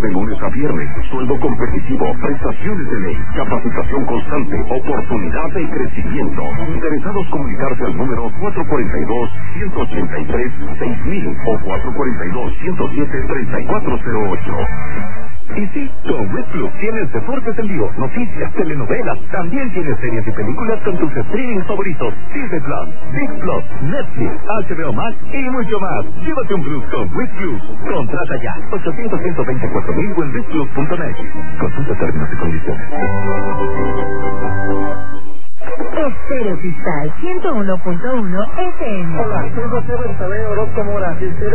de lunes a viernes, sueldo competitivo, prestaciones de ley, capacitación constante, oportunidad de crecimiento. Interesados comunicarse al número 442-183-6000 o 442-107-3408. Y sí, con Red Plus tienes deportes en vivo, noticias, telenovelas, también tienes series y películas con tus streamings favoritos, Disney Plus, Big Plus, Netflix, HBO Max y mucho más. Llévate un Plus con Red Plus. Contrata ya, 800-124,000 o en redplus.net. Consulta términos y condiciones. Estéreo Cristal 101.1 FM. Hola, soy José Bernabé Orozco Mora.